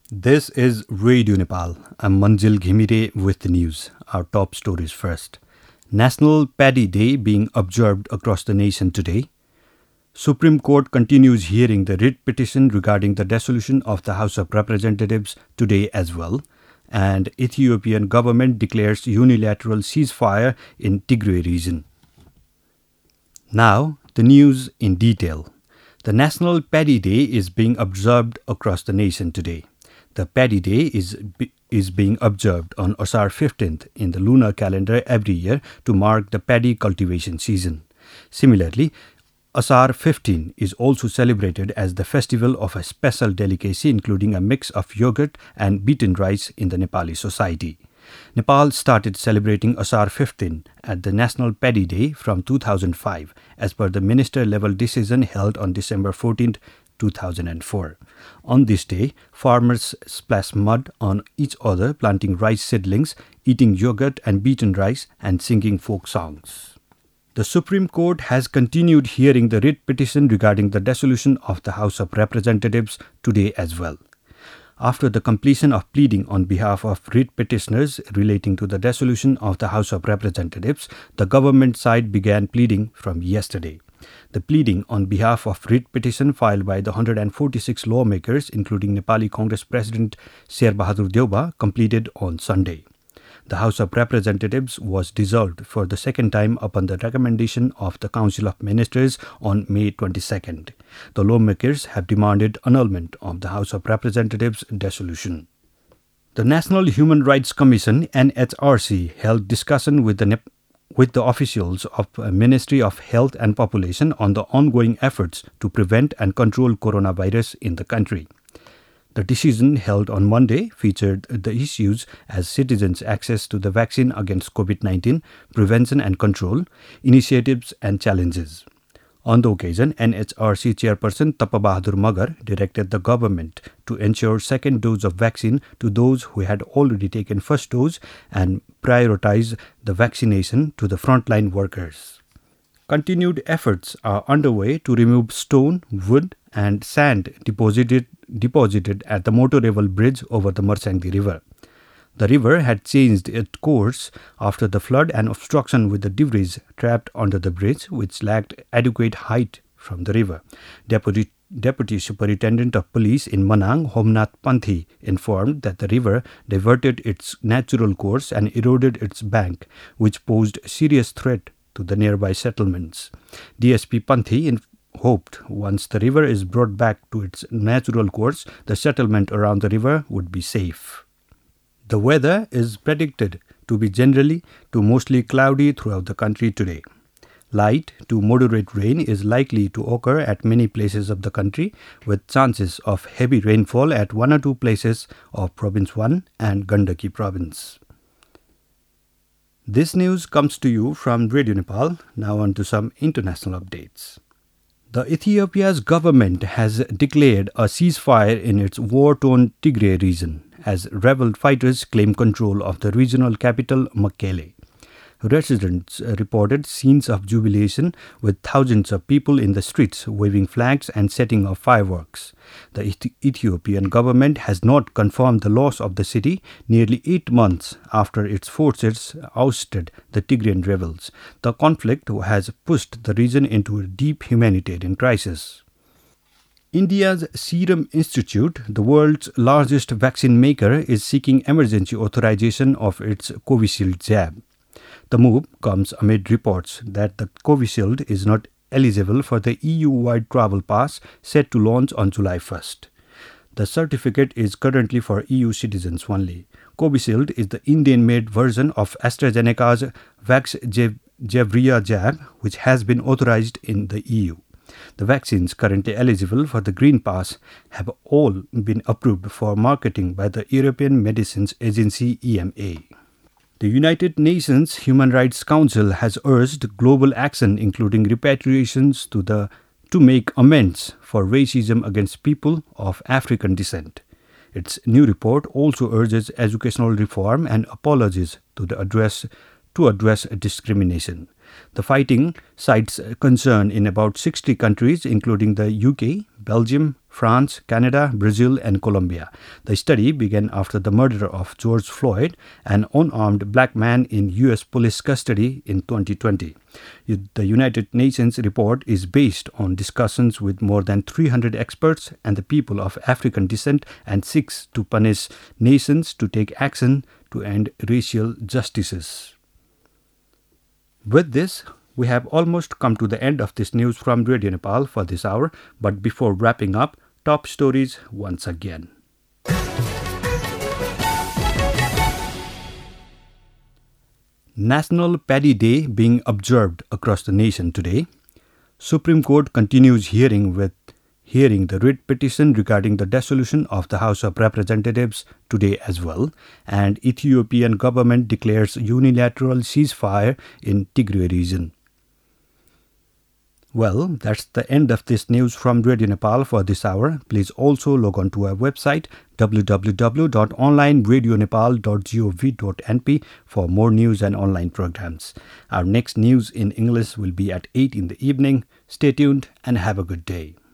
This is Radio Nepal. I'm Manjil Ghimire with the news. Our top stories first. National Paddy Day being observed across the nation today. Supreme Court continues hearing the writ petition regarding the dissolution of the House of Representatives today as well. And Ethiopian government declares unilateral ceasefire in Tigray region. Now, the news in detail. The National Paddy Day is being observed across the nation today. The Paddy Day is being observed on Asar 15th in the lunar calendar every year to mark the paddy cultivation season. Similarly, Asar 15 is also celebrated as the festival of a special delicacy including a mix of yogurt and beaten rice in the Nepali society. Nepal started celebrating Asar 15 at the National Paddy Day from 2005 as per the minister-level decision held on December 14, 2004. On this day, farmers splash mud on each other, planting rice seedlings, eating yogurt and beaten rice, and singing folk songs. The Supreme Court has continued hearing the writ petition regarding the dissolution of the House of Representatives today as well. After the completion of pleading on behalf of writ petitioners relating to the dissolution of the House of Representatives, the government side began pleading from yesterday. The pleading on behalf of writ petition filed by the 146 lawmakers, including Nepali Congress President Sher Bahadur Deuba, completed on Sunday. The House of Representatives was dissolved for the second time upon the recommendation of the Council of Ministers on May 22nd. The lawmakers have demanded annulment of the House of Representatives' dissolution. The National Human Rights Commission (NHRC) held discussion with the officials of Ministry of Health and Population on the ongoing efforts to prevent and control coronavirus in the country. The decision held on Monday featured the issues as citizens' access to the vaccine against COVID-19, prevention and control, initiatives and challenges. On the occasion, NHRC Chairperson Tapa Bahadur Magar directed the government to ensure second dose of vaccine to those who had already taken first dose and prioritize the vaccination to the frontline workers. Continued efforts are underway to remove stone, wood and sand deposited at the Motorable Bridge over the Marsangdi River. The river had changed its course after the flood and obstruction with the debris trapped under the bridge, which lacked adequate height from the river. Deputy Superintendent of Police in Manang, Homnath Panthi, informed that the river diverted its natural course and eroded its bank, which posed serious threat to the nearby settlements. DSP Panthi hoped once the river is brought back to its natural course, the settlement around the river would be safe. The weather is predicted to be generally to mostly cloudy throughout the country today. Light to moderate rain is likely to occur at many places of the country, with chances of heavy rainfall at one or two places of Province 1 and Gandaki Province. This news comes to you from Radio Nepal. Now on to some international updates. The Ethiopia's government has declared a ceasefire in its war-torn Tigray region as rebel fighters claim control of the regional capital Mekelle. Residents reported scenes of jubilation with thousands of people in the streets waving flags and setting off fireworks. The Ethiopian government has not confirmed the loss of the city nearly 8 months after its forces ousted the Tigrayan rebels. The conflict has pushed the region into a deep humanitarian crisis. India's Serum Institute, the world's largest vaccine maker, is seeking emergency authorization of its Covishield jab. The move comes amid reports that the Covishield is not eligible for the EU-wide travel pass set to launch on July 1st. The certificate is currently for EU citizens only. Covishield is the Indian-made version of AstraZeneca's Vaxzevria jab, which has been authorized in the EU. The vaccines currently eligible for the Green Pass have all been approved for marketing by the European Medicines Agency EMA. The United Nations Human Rights Council has urged global action including repatriations to make amends for racism against people of African descent. Its new report also urges educational reform and apologies to address discrimination. The fighting cites concern in about 60 countries including the UK, Belgium, France, Canada, Brazil, and Colombia. The study began after the murder of George Floyd, an unarmed black man in U.S. police custody in 2020. The United Nations report is based on discussions with more than 300 experts and the people of African descent and seeks to punish nations to take action to end racial injustices. With this, we have almost come to the end of this news from Radio Nepal for this hour, but before wrapping up, top stories once again. National Paddy Day being observed across the nation today. Supreme Court continues hearing the writ petition regarding the dissolution of the House of Representatives today as well, and Ethiopian government declares unilateral ceasefire in Tigray region. Well, that's the end of this news from Radio Nepal for this hour. Please also log on to our website www.onlineradionepal.gov.np for more news and online programs. Our next news in English will be at 8 in the evening. Stay tuned and have a good day.